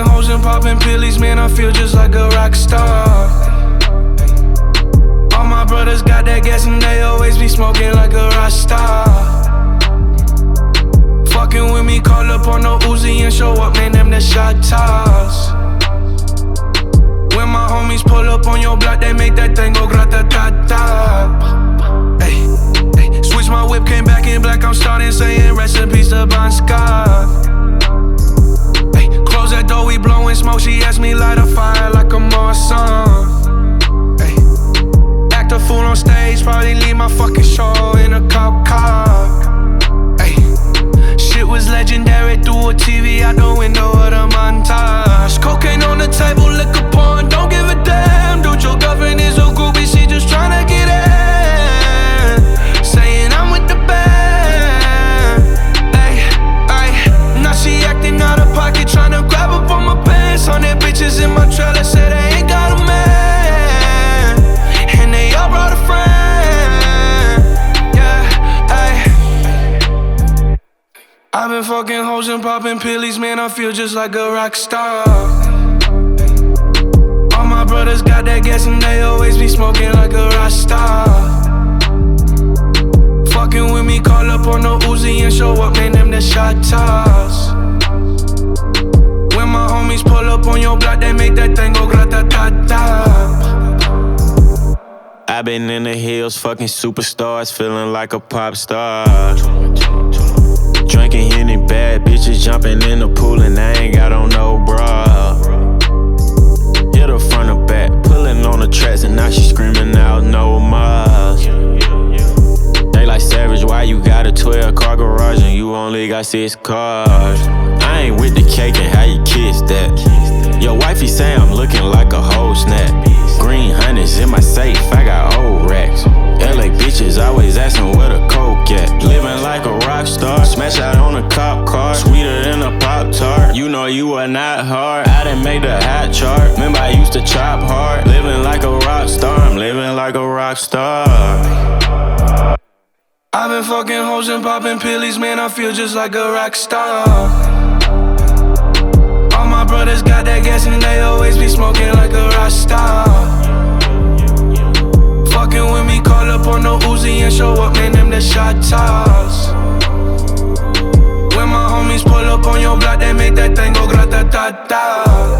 hoes and popping pillies, man, I feel just like a rock star. All my brothers got that gas and they always be smoking like a rock star. Fucking with me, call up on the Uzi and show up, man, them the shot toss. When my homies pull up on your block, they make that thing go grata-ta-ta. Ay, ay. Switch my whip, came back in black, I'm starting saying rest in peace to Bon Scott. Ay, close that door, we blowing smoke, she asked me light a fire like a Marsan. Ay, act a fool on stage, probably leave my fucking show in a cop car. Ay, shit was legendary, through a TV out the window of the montage. Cocaine on the table, liquor porn, don't give a damn. Dude, your girlfriend is a groupie, she just tryna get in. Saying I'm with the band. Ay, ay, now she acting out of pocket, tryna grab up on my pants. 100 bitches in my trailer, say they ain't got a man, and they all brought a friend. Yeah, ay. I've been fucking hoes and popping pillies, man, I feel just like a rock star. All my brothers got that gas and they always be smoking like a rock star. Fucking with me, call up on the Uzi and show up, man, them the shot toss. When my homies pull up on your block, they make that thing go grata-ta-ta. I been in the hills, fucking superstars, feeling like a pop star. Drinking Henny, bad bitches jumping in the pool and I ain't got on no bra. Hit her front or back, pulling on the tracks and now she screaming out no more. They like Savage, why you got a 12-car garage and you only got 6 cars? I ain't with the cake and how you kiss that. Your wifey say I'm looking like a whole snap. Green hundreds in my safe, I got old racks. LA bitches always asking where the coke at. Living like a rock star, smash out on a cop car, sweeter than a Pop-Tart. You know you are not hard, I done made the hot chart. Remember I used to chop hard. Living like a rock star, I'm living like a rock star. I've been fucking hoes and popping pillies, man, I feel just like a rock star. All my brothers got that gas and they always be smoking like a rock star. Fucking with me, call up on the Uzi and show up, man, them the shot toss. When my homies pull up on your block, they make that thing go grata-ta-ta.